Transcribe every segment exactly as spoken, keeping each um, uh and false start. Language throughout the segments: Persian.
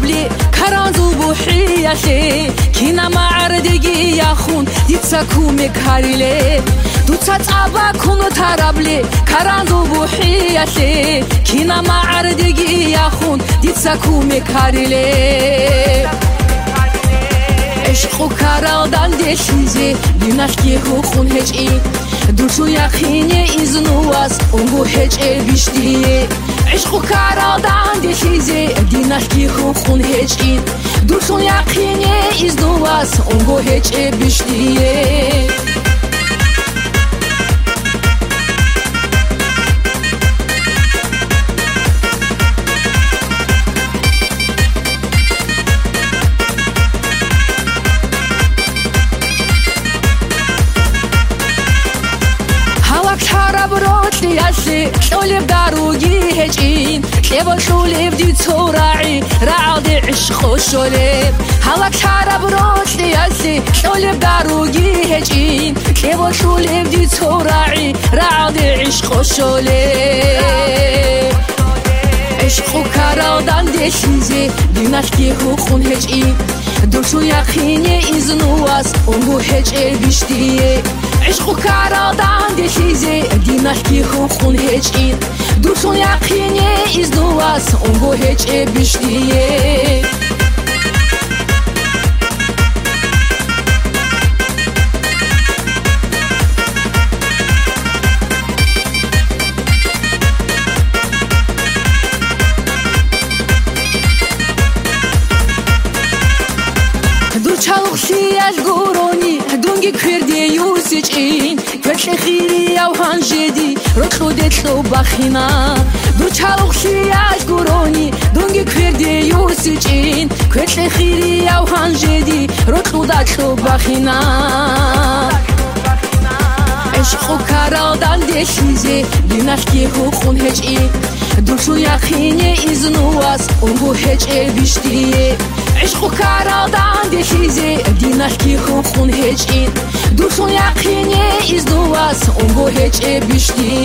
ترابلي كرانزو بوحياشي كينا معردگي ياخون ديتساكو مكاريلي دوتسا صابا كونو ترابلي كرانزو بوحياشي كينا معردگي ياخون ديتساكو مكاريلي عشقو كارالدان دشيزي بيناشكي خون هجي دوشو يقيني إزنواس أنغو هجي بيشتي عشقو كارالدان دشيزي ديناشكي خون هجي دوشو يقيني إزنواس أنغو هجي بيشتي شولب داروگی هجین شبا شولب دی توراعی رعد عشق شولب هواك شرب روش دیاسی شولب داروگی هجین شبا شولب دی توراعی رعد عشق شولب عشق کارالدان دشیزی دیناشکی خون هجین دوشو یقینی إزنواس أنغو هجي بيشتي عشقو كارالدان دشيزي ديناشكي خون هجين دوشو يقيني إزنواس أنغو هجي بيشتي چالوخشیاش گورونی دونگی کردی یوسیچین کش خیری او هنجدی رخو دتلو بخینا دو چالوخشیاش گورونی دونگی کردی یوسیچین کش خیری او هنجدی رخو دتلو بخینا عشقو کارالدان دشیزی دیناشکی خون هجی دوشو یقینی إزنواس أنغو هجي بيشتي عشقو كارالدان دشيزي ديناشكي خون هجين دوشو يقيني إزنواس أنغو هجي بيشتي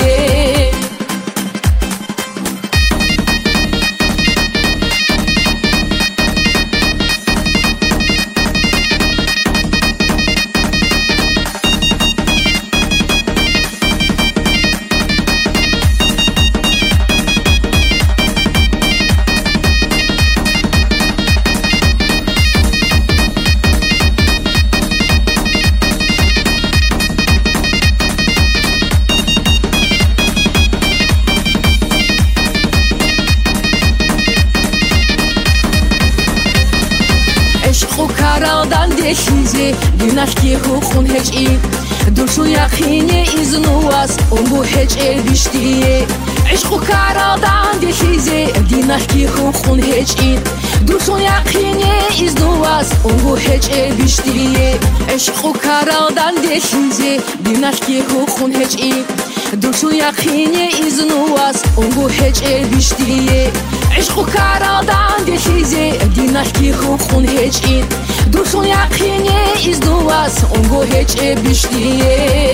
كارالدان دشيزي ديناشكي خون هجي دوشو يقيني إزنواس أنغو هجي بيشتي عشقو كارالدان دشيزي ديناشكي خون هجي دوشو يقيني إزنواس أنغو هجي بيشتي عشقو كارالدان دشيزي ديناشكي خون هجي دوشو يقيني إزنواس أنغو هجي بيشتي عشقو كارالدان دشيزي ديناشكي خون هجي دوشو يقيني إزنواس أنغو هجي بيشتي